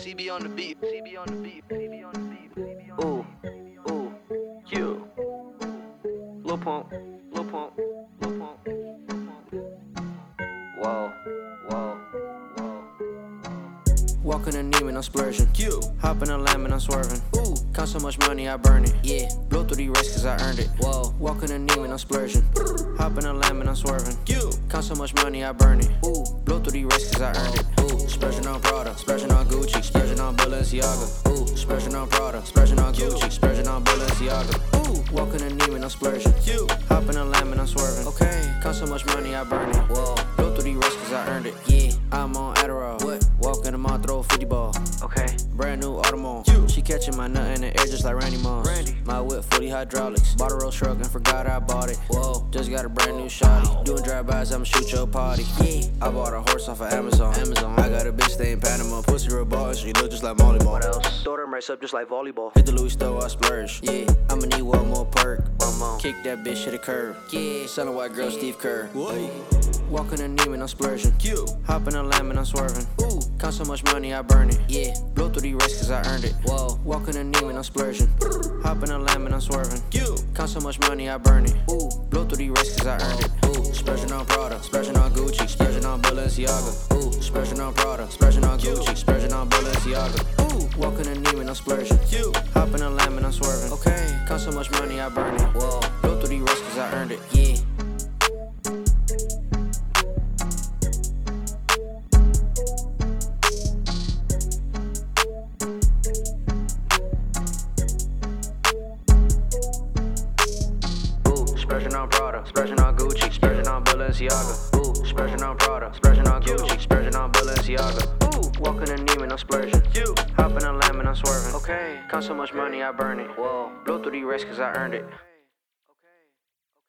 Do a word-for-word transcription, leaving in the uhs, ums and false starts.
C B on the beat, C B on the beat, C B on the beat, C B on the beat. Ooh, ooh, Q. Lil Pump, Lil Pump, Lil Pump, Lil Pump. Whoa, whoa, whoa. Walk in a Neiman, I'm splurging. Q. Hop in a lamb and I'm swerving. Ooh. Count so much money, I burn it. Yeah. Blow through the rest cause I earned it. Whoa. Walk in a Neiman, I'm splurging. Hop in a lamb and I'm swerving. Q. Count so much money, I burn it. Ooh. Blow through the rest cause I earned it. Ooh. Splurging on Prada, splurging on Gucci, splurging on Balenciaga. Ooh. Splurging on Prada, splurging on Gucci, splurging on Balenciaga. Ooh. Walk in a Neiman, I'm splurging. Q. Hop in a lamb and I'm swerving. Okay. Count so much money, I burn it. Whoa. Blow through the rest cause I earned it. Yeah. I'm on Adderall. What? Walk in the mall, throw a fifty ball. Okay. Brand new Audemars. You. She catching my nut in the air just like Randy Moss. Randy. My whip fully hydraulics. Bought a Rolls truck and forgot I bought it. Whoa. Just got a brand new shotty. Wow. Doing drive-bys, I'ma shoot your party. Yeah. I bought a horse off of Amazon. Amazon. I got a bitch stay in Panama. Pussy real ball and she look just like Molly Ball. What else? Throw them race up just like volleyball. Hit the Louis store, I splurge. Yeah. I'ma need one more perk. One more. Kick that bitch to the curb. Yeah. Selling white girl Steve Kerr. What? Walk in a Neiman, I'm splurging. Q. Hop in a lamb and I'm swerving. Ooh. Count so much money, I burn it. Yeah. Blow through the rest cause I earned it. Whoa. Walk in a Neiman, I'm splurging. Hop in a lamb and I'm swerving. Q. Count so much money, I burn it. Ooh. Blow through the rest cause I earned it. Ooh. Splurging on Prada, splurging on Gucci, splurging on Balenciaga. Ooh. Splurging on Prada, splurging on Q. Gucci, splurging on Balenciaga. Ooh. Walk in a Neiman, I'm splurging. Q. Hop in a lamb and I'm swerving. Okay. Count so much money, I burn it. Whoa. Blow through the rest cause I earned it. Yeah. Splurging on Prada, splurging on Gucci, splurging on Balenciaga. Ooh, splurging on Prada, splurging on Gucci, splurging on Balenciaga. Ooh, walk in a Neiman, I'm splurging. Q. Hop in a lamb and I'm swerving. Okay. Count so much money, I burn it. Whoa. Blow through the rest cause I earned it.